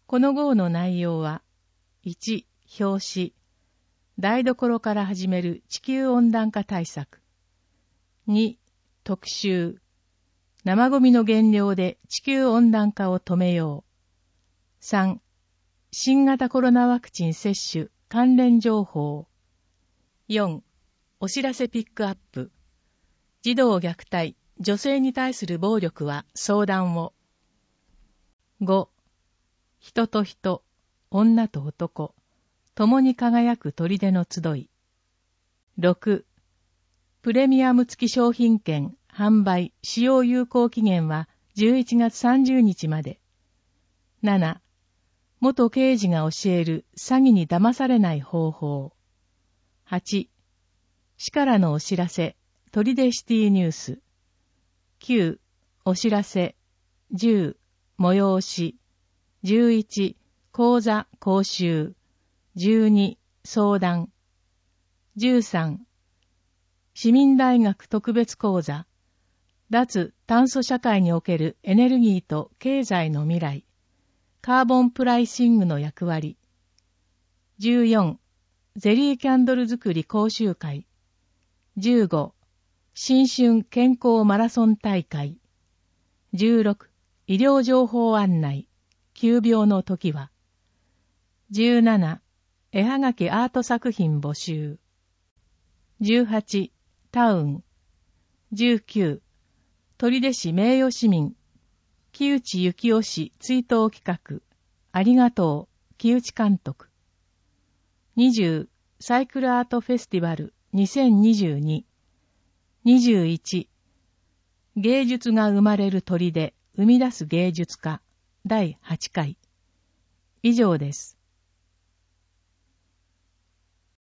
この号の内容は、1、表紙、台所から始める地球温暖化対策。2、特集、生ゴミの原料で地球温暖化を止めよう。3、新型コロナワクチン接種関連情報。4、お知らせピックアップ。児童虐待、女性に対する暴力は相談を。5、人と人、女と男、共に輝く砦の集い。6、プレミアム付き商品券、販売、使用有効期限は11月30日まで。7、元刑事が教える詐欺に騙されない方法。8、市からのお知らせ、砦シティニュース。9、お知らせ。10、催し。11、講座講習。12、相談。13、市民大学特別講座。脱炭素社会におけるエネルギーと経済の未来。カーボンプライシングの役割。14、ゼリーキャンドル作り講習会。15、新春健康マラソン大会。16、医療情報案内。急病の時は。17、絵はがきアート作品募集。18、タウン。19、砦市名誉市民。木内幸雄氏追悼企画。ありがとう、木内監督。20、サイクルアートフェスティバル2022。21、芸術が生まれる砦、生み出す芸術家。第8回。以上です。